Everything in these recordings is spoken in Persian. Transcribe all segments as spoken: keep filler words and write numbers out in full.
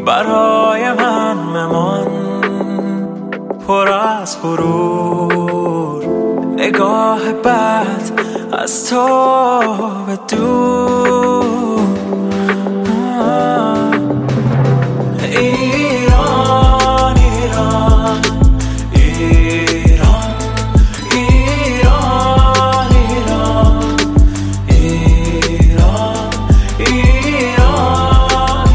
برای من ممان، پر از غرور، نگاه بد از تو به دور. ایران ایران ایران ایران ایران ایران ایران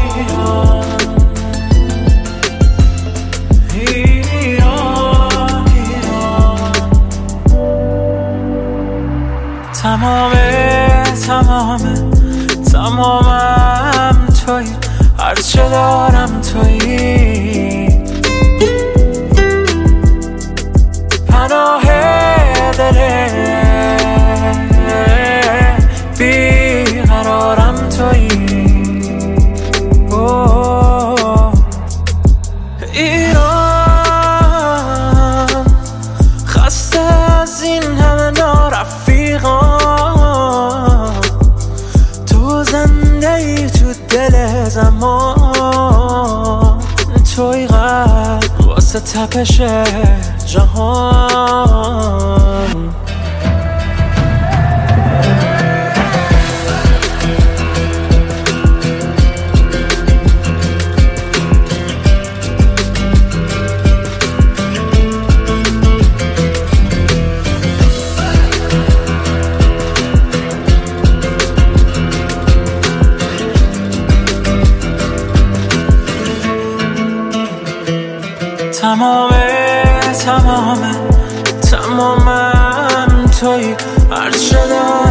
ایران ایران. تمامه تمامه تمامم تویی، هرچه دارم تویی، پناه دل بیقرارم تویی. ایران خسته از این همه نارفیقان، تو زنده ای تو دل زمان، توی قلب واسه تپش جهان. تمامه تمامه تمامم تویی، هرچه دارم